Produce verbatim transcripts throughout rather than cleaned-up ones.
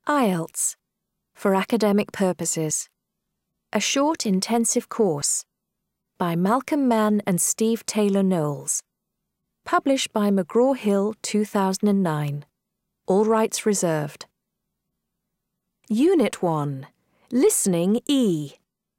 I E L T S, for academic purposes. A short intensive course by Malcolm Mann and Steve Taylor Knowles. Published by McGraw-Hill two thousand nine. All rights reserved. Unit one. Listening E.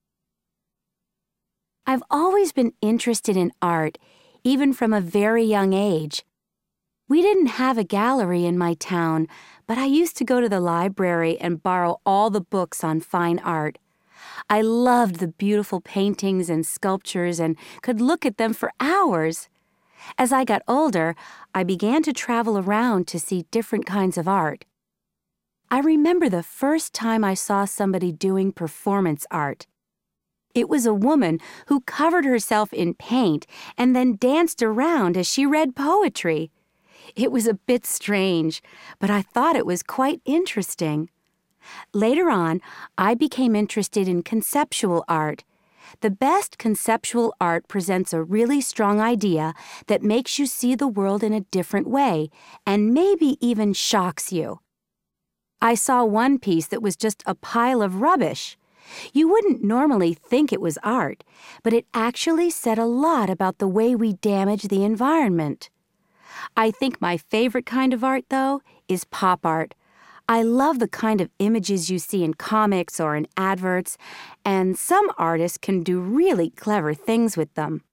I've always been interested in art, even from a very young age. We didn't have a gallery in my town, but I used to go to the library and borrow all the books on fine art. I loved the beautiful paintings and sculptures and could look at them for hours. As I got older, I began to travel around to see different kinds of art. I remember the first time I saw somebody doing performance art. It was a woman who covered herself in paint and then danced around as she read poetry. It was a bit strange, but I thought it was quite interesting. Later on, I became interested in conceptual art. The best conceptual art presents a really strong idea that makes you see the world in a different way and maybe even shocks you. I saw one piece that was just a pile of rubbish. You wouldn't normally think it was art, but it actually said a lot about the way we damage the environment. I think my favorite kind of art, though, is pop art. I love the kind of images you see in comics or in adverts, and some artists can do really clever things with them.